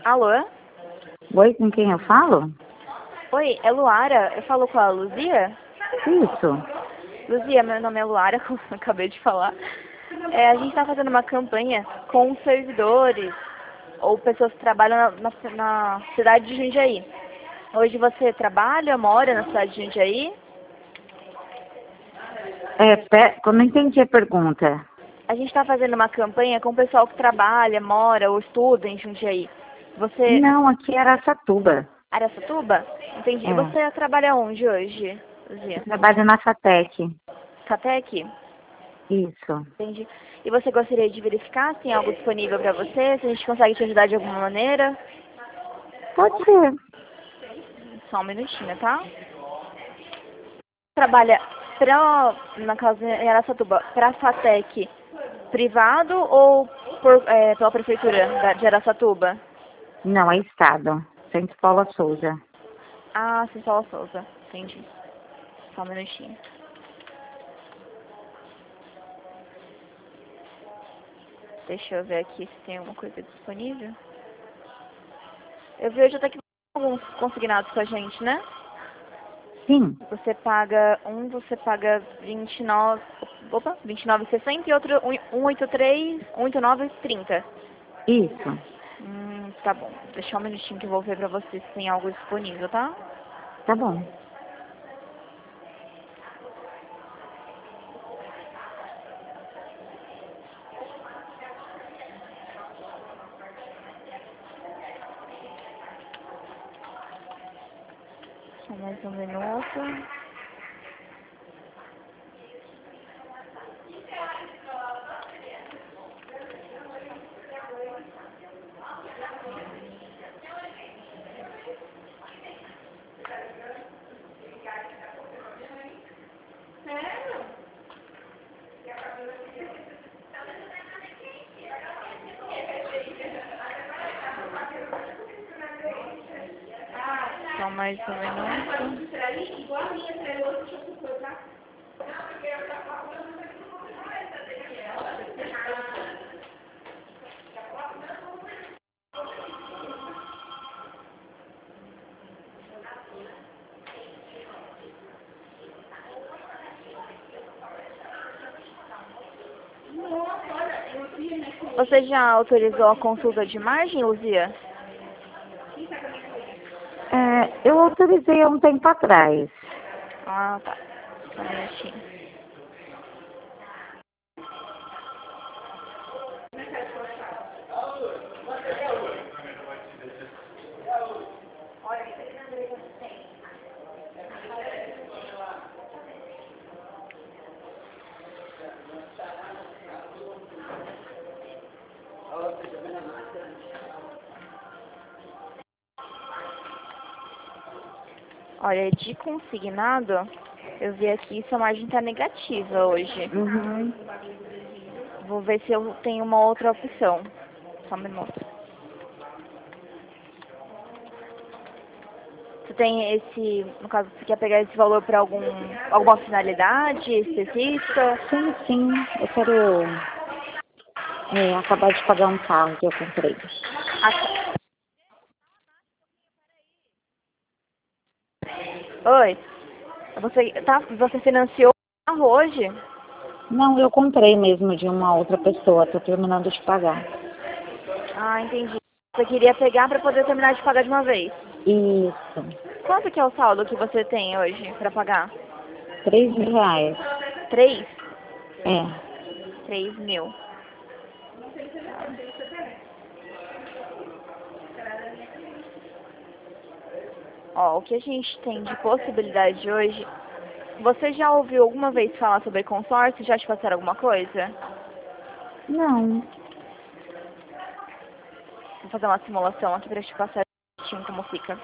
Alô? Oi, com quem eu falo? Oi, é Luara? Eu falo com a Luzia? Isso. Luzia, meu nome é Luara, como eu acabei de falar. A gente está fazendo uma campanha com servidores ou pessoas que trabalham na cidade de Jundiaí. Hoje você trabalha, mora na cidade de Jundiaí? Eu não entendi a pergunta. A gente está fazendo uma campanha com o pessoal que trabalha, mora ou estuda em Jundiaí. Você... Não, aqui é Araçatuba. Araçatuba? Entendi. E É. você trabalha onde hoje, Eu Luzia? trabalho na FATEC. Catec? Isso. Entendi. E você gostaria de verificar se tem algo disponível para você? Se a gente consegue te ajudar de alguma maneira? Pode ser. Só um minutinho, tá? Trabalha na casa em Araçatuba, para a FATEC privado ou pela prefeitura de Araçatuba? Não, é Estado. Centro Paula Souza. Ah, sim, Paula Souza. Entendi. Só um minutinho. Deixa eu ver aqui se tem alguma coisa disponível. Eu vi hoje até que alguns consignados com a gente, né? Sim, Você paga você paga 29,60 e outro 183, 189,30. isso. Tá bom. Deixa um minutinho que eu vou ver pra você se tem algo disponível, tá? Tá bom. Só mais um minuto. Só mais um minuto. Você já autorizou a consulta de margem, Luzia? Eu autorizei há um tempo atrás. Ah, tá. Só um minutinho. Olha, de consignado, eu vi aqui sua margem tá negativa hoje. Uhum. Vou ver se eu tenho uma outra opção. Só um minuto. Você tem no caso, você quer pegar esse valor para alguma finalidade específica? Sim, sim. Eu quero acabar de pagar um carro que eu comprei. Ah, oi, você financiou o carro hoje? Não, eu comprei mesmo de uma outra pessoa. Tô terminando de pagar. Ah, entendi. Você queria pegar para poder terminar de pagar de uma vez. Isso. Quanto que é o saldo que você tem hoje para pagar? R$ 3.000. 3? É. 3.000. Ó, o que a gente tem de possibilidade hoje... Você já ouviu alguma vez falar sobre consórcio? Já te passaram alguma coisa? Não. Vou fazer uma simulação aqui para te passar certinho como fica.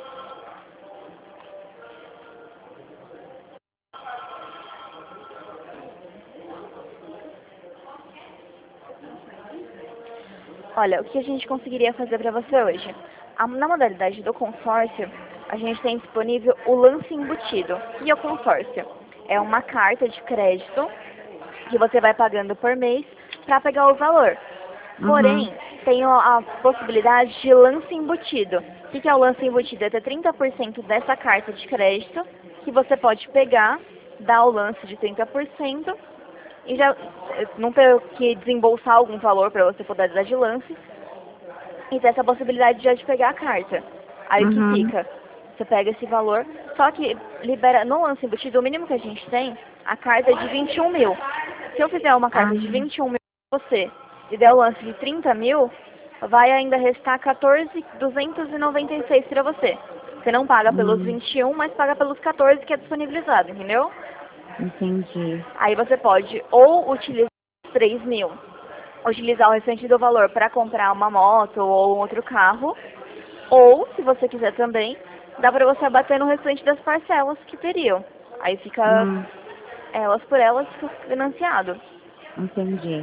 Olha, o que a gente conseguiria fazer para você hoje? Na modalidade do consórcio, a gente tem disponível o lance embutido. E o consórcio? É uma carta de crédito que você vai pagando por mês para pegar o valor. Uhum. Porém, tem a possibilidade de lance embutido. O que é o lance embutido? É ter 30% dessa carta de crédito que você pode pegar, dar o lance de 30% e já não ter que desembolsar algum valor para você poder dar de lance e ter essa possibilidade já de pegar a carta. Aí o que Uhum. fica? Você pega esse valor, só que libera no lance embutido, o mínimo que a gente tem, a carta é de 21 mil. Se eu fizer uma Ah, carta de 21 mil pra você e der o lance de 30 mil, vai ainda restar 14.296 para você. Você não paga pelos hum, 21, mas paga pelos 14 que é disponibilizado, entendeu? entendi. Aí você pode ou utilizar os 3 mil, utilizar o restante do valor para comprar uma moto ou um outro carro, ou, se você quiser também, dá para você abater no restante das parcelas que teriam. Aí fica Hum, elas por elas, fica financiado. entendi.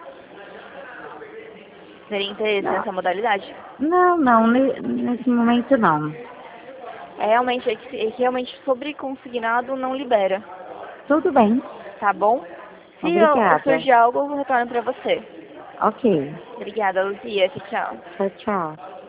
Teria interesse Não, nessa modalidade? não, nesse momento não. É que realmente sobre consignado não libera, Tudo bem. tá bom? Se Obrigada. surgir algo, eu retorno para você. Ok. Obrigada, Luzia. Tchau. Tchau, tchau.